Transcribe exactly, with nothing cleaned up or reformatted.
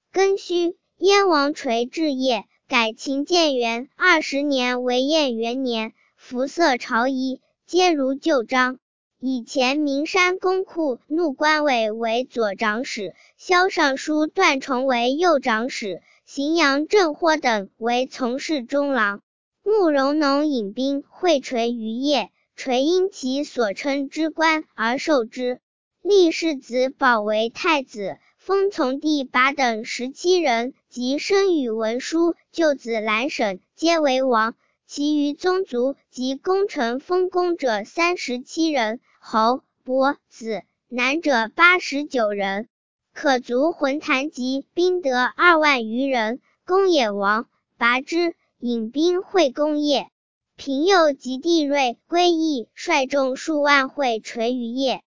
庚戌，燕王垂治业，改秦建元二十年为燕元年，服色朝衣，皆如旧章。以前名山公库怒关伟为左长史，萧尚书段崇为右长史，荥阳郑豁等为从事中郎。慕容农引兵会垂于邺，垂因其所称之官而受之，立世子保为太子，封从弟拔等十七人及生与文书舅子兰省皆为王，其余宗族及功臣封公者三十七人，侯伯子男者八十九人，可族浑坛及兵得二万余人。公也王拔之引兵会公邺，平右及帝锐归义，率众数万会垂于邺。